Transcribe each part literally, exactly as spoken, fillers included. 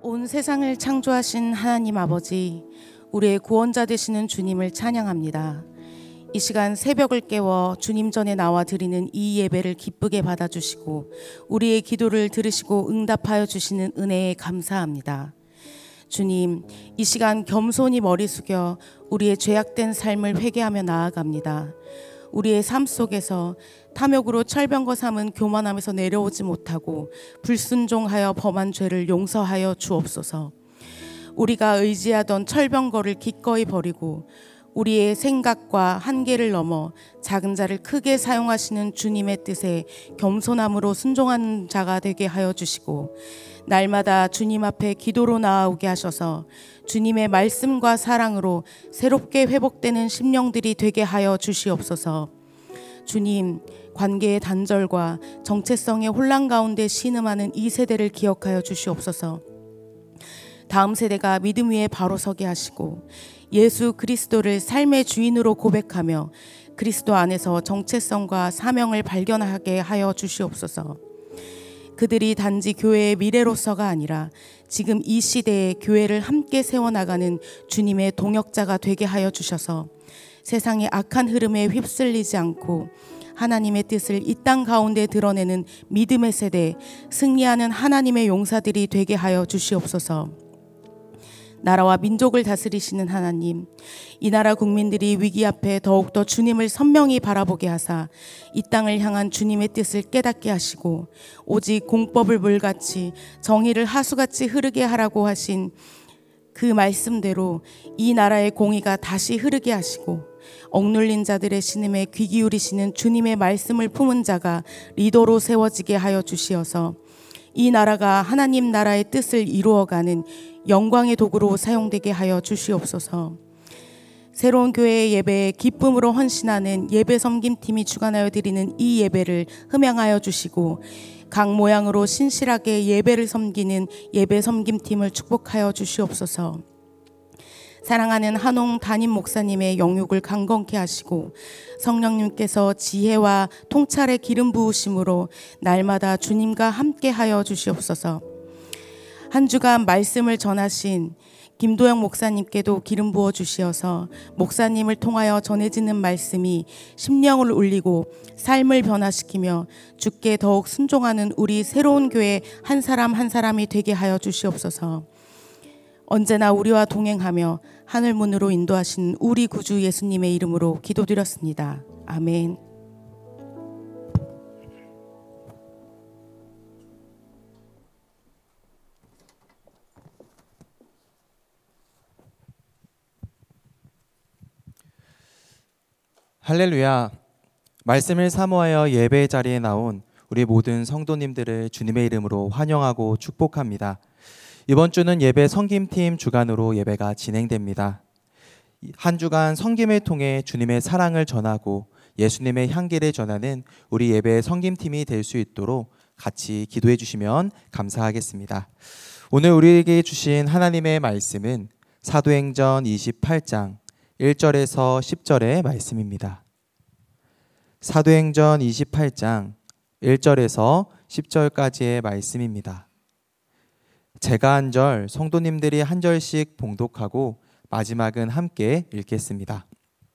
온 세상을 창조하신 하나님 아버지, 우리의 구원자 되시는 주님을 찬양합니다. 이 시간 새벽을 깨워 주님 전에 나와 드리는 이 예배를 기쁘게 받아주시고 우리의 기도를 들으시고 응답하여 주시는 은혜에 감사합니다. 주님, 이 시간 겸손히 머리 숙여 우리의 죄악된 삶을 회개하며 나아갑니다. 우리의 삶 속에서 탐욕으로 철병거 삼은 교만함에서 내려오지 못하고 불순종하여 범한 죄를 용서하여 주옵소서. 우리가 의지하던 철병거를 기꺼이 버리고 우리의 생각과 한계를 넘어 작은 자를 크게 사용하시는 주님의 뜻에 겸손함으로 순종하는 자가 되게 하여 주시고, 날마다 주님 앞에 기도로 나아오게 하셔서 주님의 말씀과 사랑으로 새롭게 회복되는 심령들이 되게 하여 주시옵소서. 주님, 관계의 단절과 정체성의 혼란 가운데 신음하는 이 세대를 기억하여 주시옵소서. 다음 세대가 믿음 위에 바로 서게 하시고 예수 그리스도를 삶의 주인으로 고백하며 그리스도 안에서 정체성과 사명을 발견하게 하여 주시옵소서. 그들이 단지 교회의 미래로서가 아니라 지금 이 시대에 교회를 함께 세워나가는 주님의 동역자가 되게 하여 주셔서 세상의 악한 흐름에 휩쓸리지 않고 하나님의 뜻을 이 땅 가운데 드러내는 믿음의 세대, 승리하는 하나님의 용사들이 되게 하여 주시옵소서. 나라와 민족을 다스리시는 하나님, 이 나라 국민들이 위기 앞에 더욱더 주님을 선명히 바라보게 하사 이 땅을 향한 주님의 뜻을 깨닫게 하시고 오직 공법을 물같이 정의를 하수같이 흐르게 하라고 하신 그 말씀대로 이 나라의 공의가 다시 흐르게 하시고 억눌린 자들의 신음에 귀 기울이시는 주님의 말씀을 품은 자가 리더로 세워지게 하여 주시어서 이 나라가 하나님 나라의 뜻을 이루어가는 영광의 도구로 사용되게 하여 주시옵소서. 새로운 교회의 예배에 기쁨으로 헌신하는 예배 섬김팀이 주관하여 드리는 이 예배를 흠양하여 주시고 각 모양으로 신실하게 예배를 섬기는 예배 섬김팀을 축복하여 주시옵소서. 사랑하는 한홍 담임 목사님의 영육을 강건케 하시고 성령님께서 지혜와 통찰의 기름 부으심으로 날마다 주님과 함께 하여 주시옵소서. 한 주간 말씀을 전하신 김도영 목사님께도 기름 부어 주시어서 목사님을 통하여 전해지는 말씀이 심령을 울리고 삶을 변화시키며 주께 더욱 순종하는 우리 새로운 교회 한 사람 한 사람이 되게 하여 주시옵소서. 언제나 우리와 동행하며 하늘문으로 인도하신 우리 구주 예수님의 이름으로 기도드렸습니다. 아멘. 할렐루야. 말씀을 사모하여 예배 자리에 나온 우리 모든 성도님들을 주님의 이름으로 환영하고 축복합니다. 이번 주는 예배 섬김팀 주간으로 예배가 진행됩니다. 한 주간 섬김을 통해 주님의 사랑을 전하고 예수님의 향기를 전하는 우리 예배 섬김팀이 될 수 있도록 같이 기도해 주시면 감사하겠습니다. 오늘 우리에게 주신 하나님의 말씀은 사도행전 이십팔 장 일 절에서 십 절의 말씀입니다. 사도행전 이십팔 장 일 절에서 십 절까지의 말씀입니다. 제가 한 절, 성도님들이 한 절씩 봉독하고 마지막은 함께 읽겠습니다.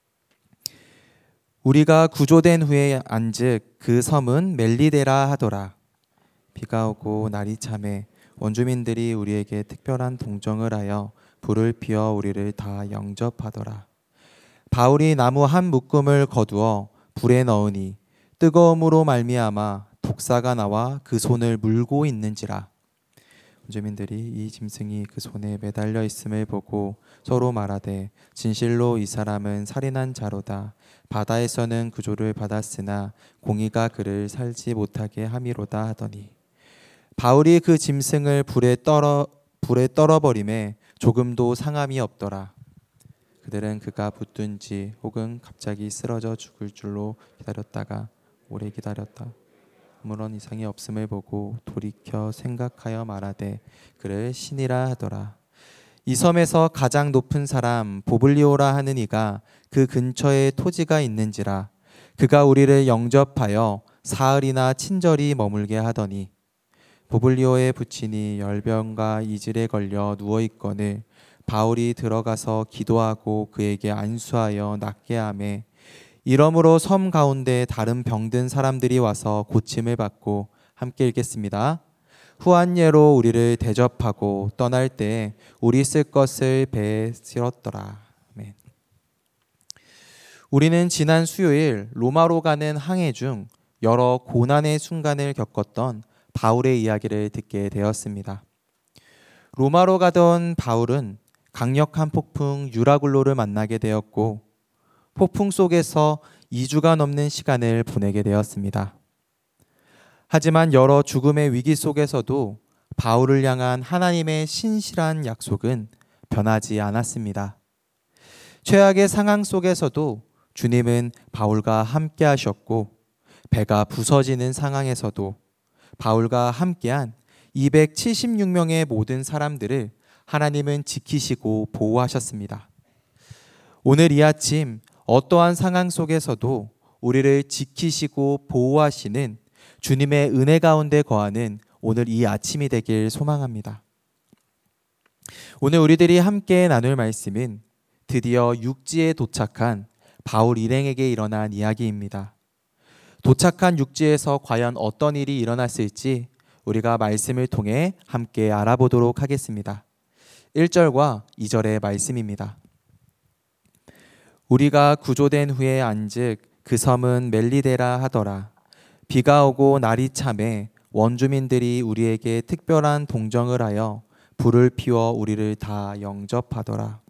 우리가 구조된 후에 안즉 그 섬은 멜리데라 하더라. 비가 오고 날이 참해 원주민들이 우리에게 특별한 동정을 하여 불을 피워 우리를 다 영접하더라. 바울이 나무 한 묶음을 거두어 불에 넣으니 뜨거움으로 말미암아 독사가 나와 그 손을 물고 있는지라. 원주민들이 이 짐승이 그 손에 매달려 있음을 보고 서로 말하되 진실로 이 사람은 살인한 자로다. 바다에서는 구조를 받았으나 공의가 그를 살지 못하게 함이로다 하더니 바울이 그 짐승을 불에 떨어 불에 떨어버림에 조금도 상함이 없더라. 그들은 그가 붙든지 혹은 갑자기 쓰러져 죽을 줄로 기다렸다가 오래 기다렸다. 아무런 이상이 없음을 보고 돌이켜 생각하여 말하되 그를 신이라 하더라. 이 섬에서 가장 높은 사람 보블리오라 하는 이가 그 근처에 토지가 있는지라. 그가 우리를 영접하여 사흘이나 친절히 머물게 하더니 보블리오의 부친이 열병과 이질에 걸려 누워 있거늘 바울이 들어가서 기도하고 그에게 안수하여 낫게 하매 이러므로 섬 가운데 다른 병든 사람들이 와서 고침을 받고 함께 읽겠습니다. 후한 예로 우리를 대접하고 떠날 때 우리 쓸 것을 배에 실었더라. 아멘. 우리는 지난 수요일 로마로 가는 항해 중 여러 고난의 순간을 겪었던 바울의 이야기를 듣게 되었습니다. 로마로 가던 바울은 강력한 폭풍 유라굴로를 만나게 되었고 폭풍 속에서 이 주가 넘는 시간을 보내게 되었습니다. 하지만 여러 죽음의 위기 속에서도 바울을 향한 하나님의 신실한 약속은 변하지 않았습니다. 최악의 상황 속에서도 주님은 바울과 함께 하셨고 배가 부서지는 상황에서도 바울과 함께한 이백칠십육 명의 모든 사람들을 하나님은 지키시고 보호하셨습니다. 오늘 이 아침 어떠한 상황 속에서도 우리를 지키시고 보호하시는 주님의 은혜 가운데 거하는 오늘 이 아침이 되길 소망합니다. 오늘 우리들이 함께 나눌 말씀은 드디어 육지에 도착한 바울 일행에게 일어난 이야기입니다. 도착한 육지에서 과연 어떤 일이 일어났을지 우리가 말씀을 통해 함께 알아보도록 하겠습니다. 일 절과 이 절의 말씀입니다. 우리가 구조된 후에 안즉 그 섬은 멜리데라 하더라. 비가 오고 날이 참에 원주민들이 우리에게 특별한 동정을 하여 불을 피워 우리를 다 영접하더라.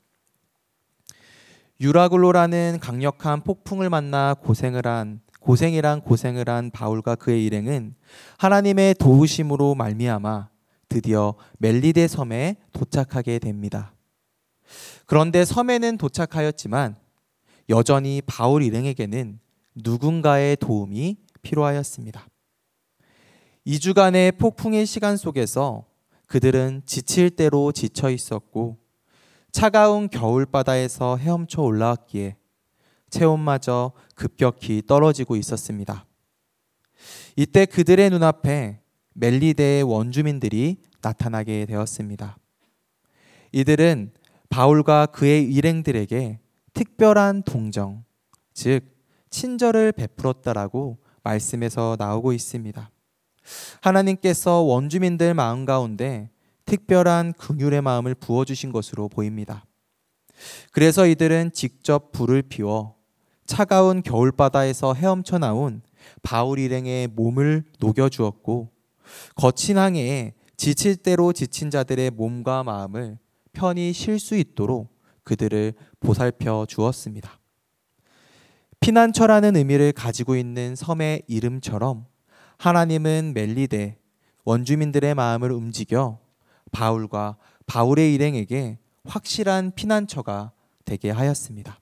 유라굴로라는 강력한 폭풍을 만나 고생을 한 고생이란 고생을 한 바울과 그의 일행은 하나님의 도우심으로 말미암아 드디어 멜리데 섬에 도착하게 됩니다. 그런데 섬에는 도착하였지만 여전히 바울 일행에게는 누군가의 도움이 필요하였습니다. 이 주간의 폭풍의 시간 속에서 그들은 지칠 대로 지쳐 있었고 차가운 겨울바다에서 헤엄쳐 올라왔기에 체온마저 급격히 떨어지고 있었습니다. 이때 그들의 눈앞에 멜리데의 원주민들이 나타나게 되었습니다. 이들은 바울과 그의 일행들에게 특별한 동정, 즉 친절을 베풀었다라고 말씀에서 나오고 있습니다. 하나님께서 원주민들 마음 가운데 특별한 긍휼의 마음을 부어주신 것으로 보입니다. 그래서 이들은 직접 불을 피워 차가운 겨울바다에서 헤엄쳐 나온 바울 일행의 몸을 녹여주었고 거친 항해에 지칠 대로 지친 자들의 몸과 마음을 편히 쉴 수 있도록 그들을 보살펴 주었습니다. 피난처라는 의미를 가지고 있는 섬의 이름처럼 하나님은 멜리데 원주민들의 마음을 움직여 바울과 바울의 일행에게 확실한 피난처가 되게 하였습니다.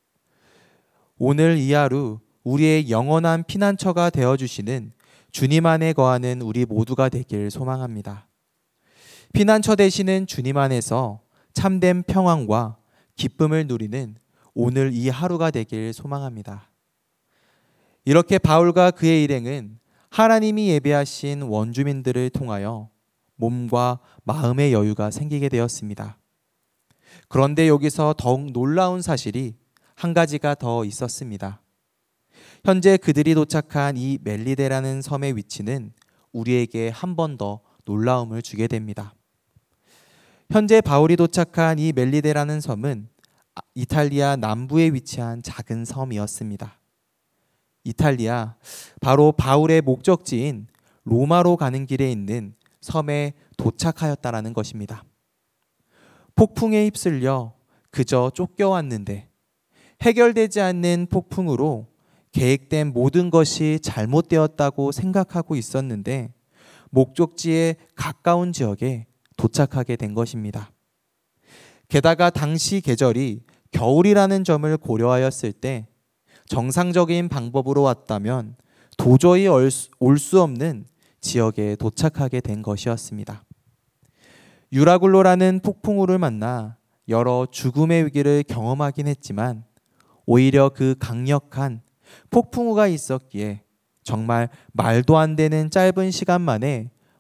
오늘 이 하루 우리의 영원한 피난처가 되어주시는 주님 안에 거하는 우리 모두가 되길 소망합니다. 피난처 되시는 주님 안에서 참된 평안과 기쁨을 누리는 오늘 이 하루가 되길 소망합니다. 이렇게 바울과 그의 일행은 하나님이 예배하신 원주민들을 통하여 몸과 마음의 여유가 생기게 되었습니다. 그런데 여기서 더욱 놀라운 사실이 한 가지가 더 있었습니다. 현재 그들이 도착한 이 멜리데라는 섬의 위치는 우리에게 한 번 더 놀라움을 주게 됩니다. 현재 바울이 도착한 이 멜리데라는 섬은 이탈리아 남부에 위치한 작은 섬이었습니다. 이탈리아, 바로 바울의 목적지인 로마로 가는 길에 있는 섬에 도착하였다라는 것입니다. 폭풍에 휩쓸려 그저 쫓겨왔는데 해결되지 않는 폭풍으로 계획된 모든 것이 잘못되었다고 생각하고 있었는데 목적지에 가까운 지역에 도착하게 된 것입니다. 게다가 당시 계절이 겨울이라는 점을 고려하였을 때 정상적인 방법으로 왔다면 도저히 올 수 없는 지역에 도착하게 된 것이었습니다. 유라굴로라는 폭풍우를 만나 여러 죽음의 위기를 경험하긴 했지만 오히려 그 강력한 폭풍우가 있었기에 정말 말도 안 되는 짧은 시간 만에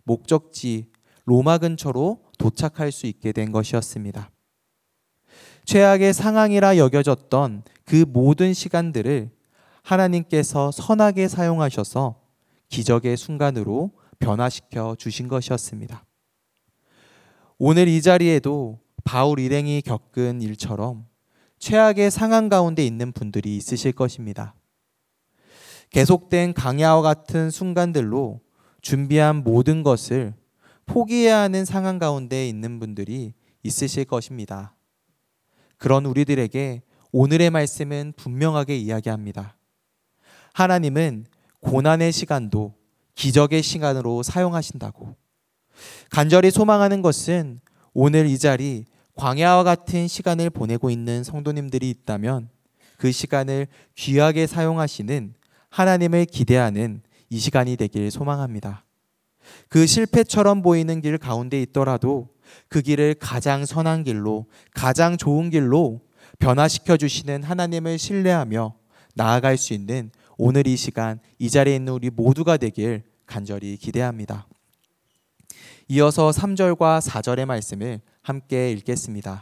목적지 로마 근처로 도착할 수 있게 된 것이었습니다. 최악의 상황이라 여겨졌던 그 모든 시간들을 하나님께서 선하게 사용하셔서 기적의 순간으로 변화시켜 주신 것이었습니다. 오늘 이 자리에도 바울 일행이 겪은 일처럼 최악의 상황 가운데 있는 분들이 있으실 것입니다. 계속된 강야와 같은 순간들로 준비한 모든 것을 포기해야 하는 상황 가운데 있는 분들이 있으실 것입니다. 그런 우리들에게 오늘의 말씀은 분명하게 이야기합니다. 하나님은 고난의 시간도 기적의 시간으로 사용하신다고. 간절히 소망하는 것은 오늘 이 자리 광야와 같은 시간을 보내고 있는 성도님들이 있다면 그 시간을 귀하게 사용하시는 하나님을 기대하는 이 시간이 되길 소망합니다. 그 실패처럼 보이는 길 가운데 있더라도 그 길을 가장 선한 길로, 가장 좋은 길로 변화시켜 주시는 하나님을 신뢰하며 나아갈 수 있는 오늘 이 시간, 이 자리에 있는 우리 모두가 되길 간절히 기대합니다. 이어서 삼 절과 사 절의 말씀을 함께 읽겠습니다.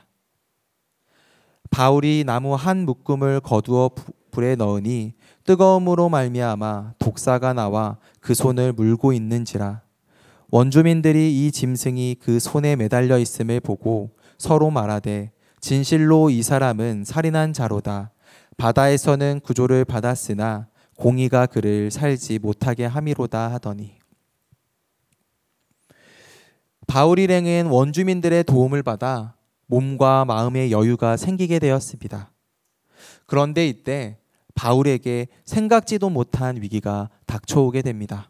바울이 나무 한 묶음을 거두어 불에 넣으니 뜨거움으로 말미암아 독사가 나와 그 손을 물고 있는지라. 원주민들이 이 짐승이 그 손에 매달려 있음을 보고 서로 말하되 진실로 이 사람은 살인한 자로다. 바다에서는 구조를 받았으나 공의가 그를 살지 못하게 함이로다 하더니. 바울 일행은 원주민들의 도움을 받아 몸과 마음의 여유가 생기게 되었습니다. 그런데 이때 바울에게 생각지도 못한 위기가 닥쳐오게 됩니다.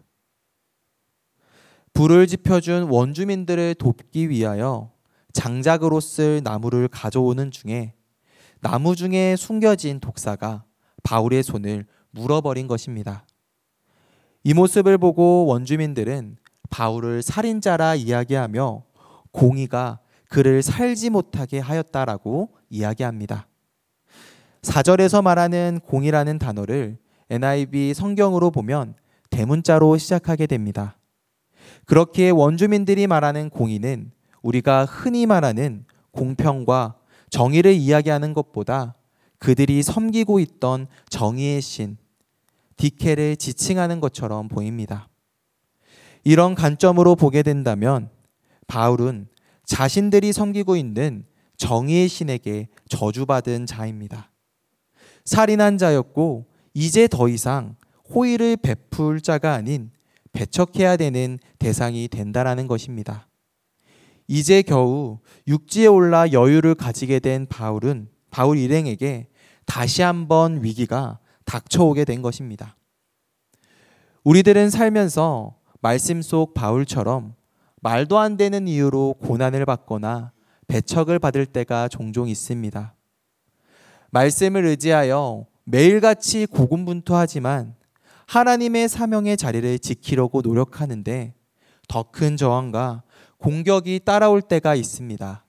불을 지펴준 원주민들을 돕기 위하여 장작으로 쓸 나무를 가져오는 중에 나무 중에 숨겨진 독사가 바울의 손을 물어버린 것입니다. 이 모습을 보고 원주민들은 바울을 살인자라 이야기하며 공의가 그를 살지 못하게 하였다라고 이야기합니다. 사 절에서 말하는 공의라는 단어를 엔 아이 브이 성경으로 보면 대문자로 시작하게 됩니다. 그렇기에 원주민들이 말하는 공의는 우리가 흔히 말하는 공평과 정의를 이야기하는 것보다 그들이 섬기고 있던 정의의 신 디케를 지칭하는 것처럼 보입니다. 이런 관점으로 보게 된다면 바울은 자신들이 섬기고 있는 정의의 신에게 저주받은 자입니다. 살인한 자였고 이제 더 이상 호의를 베풀 자가 아닌 배척해야 되는 대상이 된다라는 것입니다. 이제 겨우 육지에 올라 여유를 가지게 된 바울은 바울 일행에게 다시 한번 위기가 닥쳐오게 된 것입니다. 우리들은 살면서 말씀 속 바울처럼 말도 안 되는 이유로 고난을 받거나 배척을 받을 때가 종종 있습니다. 말씀을 의지하여 매일같이 고군분투하지만 하나님의 사명의 자리를 지키려고 노력하는데 더 큰 저항과 공격이 따라올 때가 있습니다.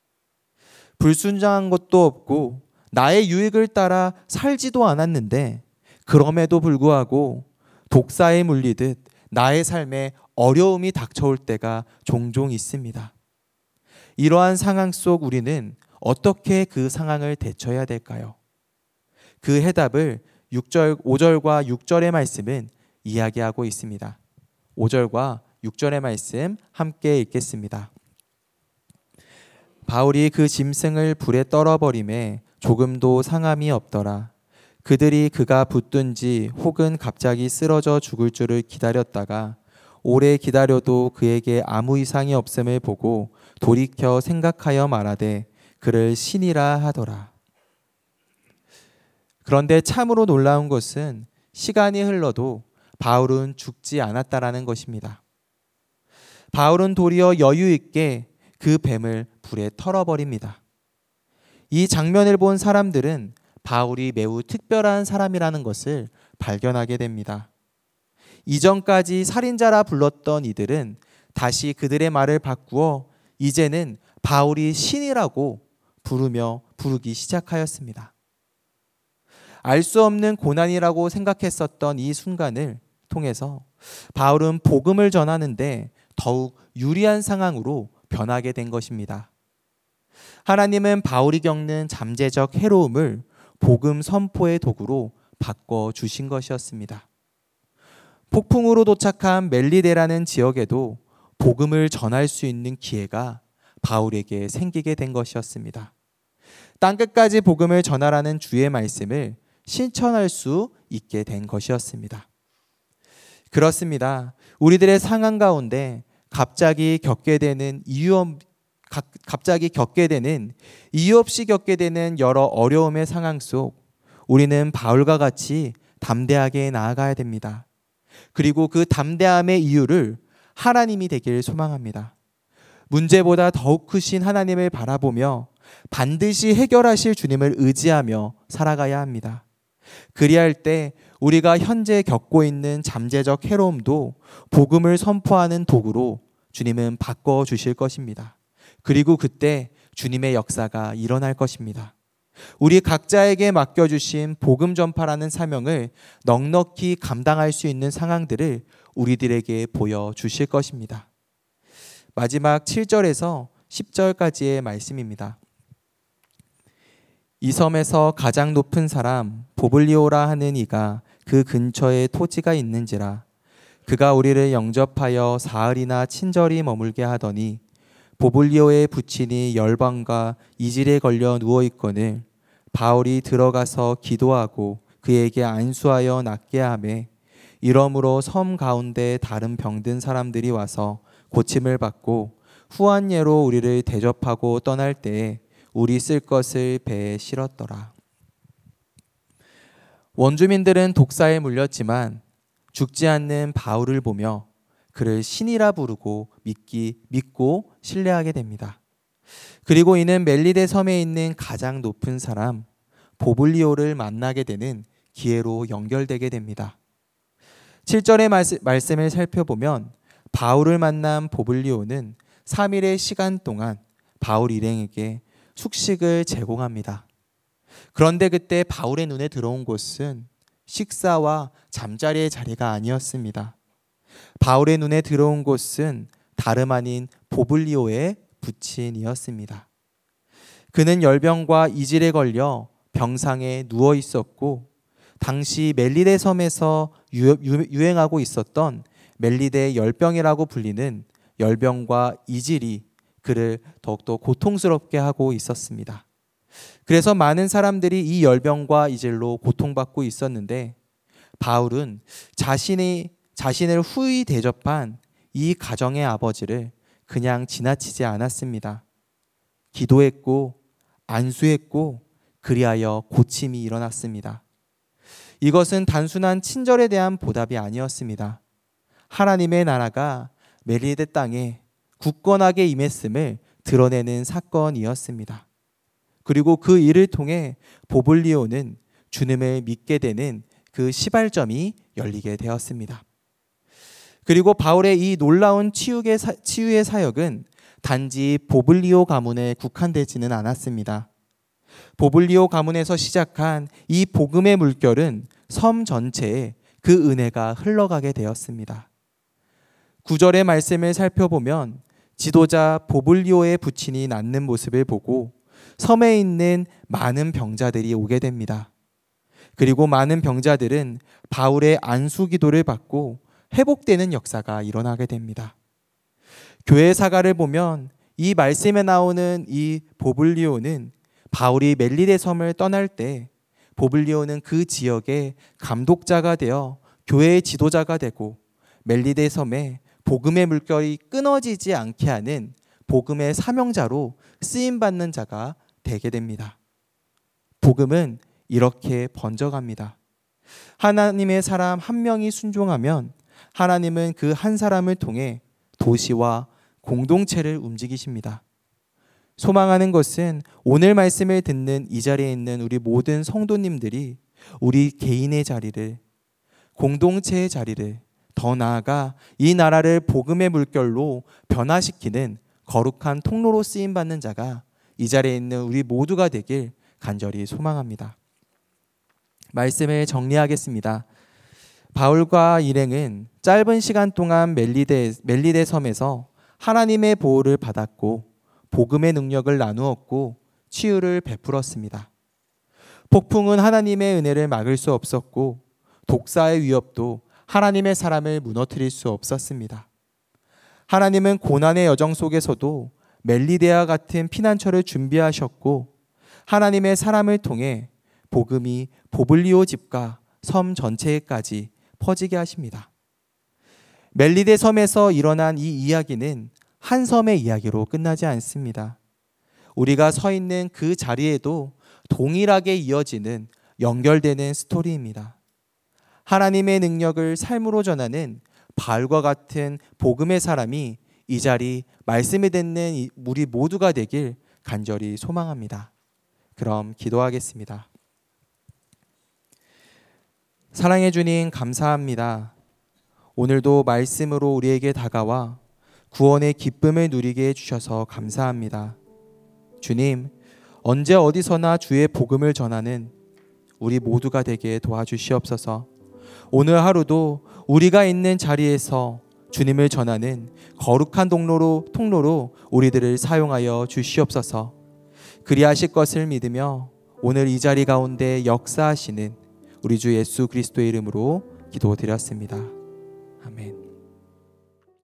불순종한 것도 없고 나의 유익을 따라 살지도 않았는데 그럼에도 불구하고 독사에 물리듯 나의 삶에 어려움이 닥쳐올 때가 종종 있습니다. 이러한 상황 속 우리는 어떻게 그 상황을 대처해야 될까요? 그 해답을 육 절, 오 절과 육 절의 말씀은 이야기하고 있습니다. 오 절과 육 절의 말씀 함께 읽겠습니다. 바울이 그 짐승을 불에 떨어버림에 조금도 상함이 없더라. 그들이 그가 붙든지 혹은 갑자기 쓰러져 죽을 줄을 기다렸다가 오래 기다려도 그에게 아무 이상이 없음을 보고 돌이켜 생각하여 말하되 그를 신이라 하더라. 그런데 참으로 놀라운 것은 시간이 흘러도 바울은 죽지 않았다라는 것입니다. 바울은 도리어 여유 있게 그 뱀을 불에 털어버립니다. 이 장면을 본 사람들은 바울이 매우 특별한 사람이라는 것을 발견하게 됩니다. 이전까지 살인자라 불렀던 이들은 다시 그들의 말을 바꾸어 이제는 바울이 신이라고 부르며 부르기 시작하였습니다. 알 수 없는 고난이라고 생각했었던 이 순간을 통해서 바울은 복음을 전하는데 더욱 유리한 상황으로 변하게 된 것입니다. 하나님은 바울이 겪는 잠재적 해로움을 복음 선포의 도구로 바꿔주신 것이었습니다. 폭풍으로 도착한 멜리데라는 지역에도 복음을 전할 수 있는 기회가 바울에게 생기게 된 것이었습니다. 땅끝까지 복음을 전하라는 주의 말씀을 실천할 수 있게 된 것이었습니다. 그렇습니다. 우리들의 상황 가운데 갑자기 겪게 되는 이유 없, 갑자기 겪게 되는 이유 없이 겪게 되는 여러 어려움의 상황 속 우리는 바울과 같이 담대하게 나아가야 됩니다. 그리고 그 담대함의 이유를 하나님이 되길 소망합니다. 문제보다 더욱 크신 하나님을 바라보며 반드시 해결하실 주님을 의지하며 살아가야 합니다. 그리할 때 우리가 현재 겪고 있는 잠재적 해로움도 복음을 선포하는 도구로 주님은 바꿔주실 것입니다. 그리고 그때 주님의 역사가 일어날 것입니다. 우리 각자에게 맡겨주신 복음 전파라는 사명을 넉넉히 감당할 수 있는 상황들을 우리들에게 보여주실 것입니다. 마지막 칠 절에서 십 절까지의 말씀입니다. 이 섬에서 가장 높은 사람 보블리오라 하는 이가 그 근처에 토지가 있는지라. 그가 우리를 영접하여 사흘이나 친절히 머물게 하더니 보블리오의 부친이 열방과 이질에 걸려 누워있거늘 바울이 들어가서 기도하고 그에게 안수하여 낫게 하매 이러므로 섬 가운데 다른 병든 사람들이 와서 고침을 받고 후한 예로 우리를 대접하고 떠날 때에 우리 쓸 것을 배에 실었더라. 원주민들은 독사에 물렸지만 죽지 않는 바울을 보며 그를 신이라 부르고 믿기, 믿고 신뢰하게 됩니다. 그리고 이는 멜리데 섬에 있는 가장 높은 사람 보블리오를 만나게 되는 기회로 연결되게 됩니다. 칠 절의 말씀을 살펴보면 바울을 만난 보블리오는 삼 일의 시간 동안 바울 일행에게 숙식을 제공합니다. 그런데 그때 바울의 눈에 들어온 곳은 식사와 잠자리의 자리가 아니었습니다. 바울의 눈에 들어온 곳은 다름 아닌 보블리오의 부친이었습니다. 그는 열병과 이질에 걸려 병상에 누워 있었고 당시 멜리데 섬에서 유행하고 있었던 멜리데 열병이라고 불리는 열병과 이질이 그를 더욱더 고통스럽게 하고 있었습니다. 그래서 많은 사람들이 이 열병과 이질로 고통받고 있었는데 바울은 자신이 자신을 후히 대접한 이 가정의 아버지를 그냥 지나치지 않았습니다. 기도했고 안수했고 그리하여 고침이 일어났습니다. 이것은 단순한 친절에 대한 보답이 아니었습니다. 하나님의 나라가 멜리데 땅에 굳건하게 임했음을 드러내는 사건이었습니다. 그리고 그 일을 통해 보블리오는 주님을 믿게 되는 그 시발점이 열리게 되었습니다. 그리고 바울의 이 놀라운 치유의, 사, 치유의 사역은 단지 보블리오 가문에 국한되지는 않았습니다. 보블리오 가문에서 시작한 이 복음의 물결은 섬 전체에 그 은혜가 흘러가게 되었습니다. 구 절의 말씀을 살펴보면 지도자 보블리오의 부친이 낫는 모습을 보고 섬에 있는 많은 병자들이 오게 됩니다. 그리고 많은 병자들은 바울의 안수 기도를 받고 회복되는 역사가 일어나게 됩니다. 교회 사가를 보면 이 말씀에 나오는 이 보블리오는 바울이 멜리데 섬을 떠날 때 보블리오는 그 지역의 감독자가 되어 교회의 지도자가 되고 멜리데 섬에 복음의 물결이 끊어지지 않게 하는 복음의 사명자로 쓰임받는 자가 되게 됩니다. 복음은 이렇게 번져갑니다. 하나님의 사람 한 명이 순종하면 하나님은 그 한 사람을 통해 도시와 공동체를 움직이십니다. 소망하는 것은 오늘 말씀을 듣는 이 자리에 있는 우리 모든 성도님들이 우리 개인의 자리를, 공동체의 자리를, 더 나아가 이 나라를 복음의 물결로 변화시키는 거룩한 통로로 쓰임받는 자가 이 자리에 있는 우리 모두가 되길 간절히 소망합니다. 말씀을 정리하겠습니다. 바울과 일행은 짧은 시간 동안 멜리데, 멜리데 섬에서 하나님의 보호를 받았고 복음의 능력을 나누었고 치유를 베풀었습니다. 폭풍은 하나님의 은혜를 막을 수 없었고 독사의 위협도 하나님의 사람을 무너뜨릴 수 없었습니다. 하나님은 고난의 여정 속에서도 멜리데와 같은 피난처를 준비하셨고 하나님의 사람을 통해 복음이 보블리오 집과 섬 전체에까지 퍼지게 하십니다. 멜리데 섬에서 일어난 이 이야기는 한 섬의 이야기로 끝나지 않습니다. 우리가 서 있는 그 자리에도 동일하게 이어지는 연결되는 스토리입니다. 하나님의 능력을 삶으로 전하는 바울과 같은 복음의 사람이 이 자리 말씀을 듣는 우리 모두가 되길 간절히 소망합니다. 그럼 기도하겠습니다. 사랑해 주님 감사합니다. 오늘도 말씀으로 우리에게 다가와 구원의 기쁨을 누리게 해주셔서 감사합니다. 주님, 언제 어디서나 주의 복음을 전하는 우리 모두가 되게 도와주시옵소서. 오늘 하루도 우리가 있는 자리에서 주님을 전하는 거룩한 통로로, 통로로 우리들을 사용하여 주시옵소서. 그리하실 것을 믿으며 오늘 이 자리 가운데 역사하시는 우리 주 예수 그리스도의 이름으로 기도드렸습니다. 아멘.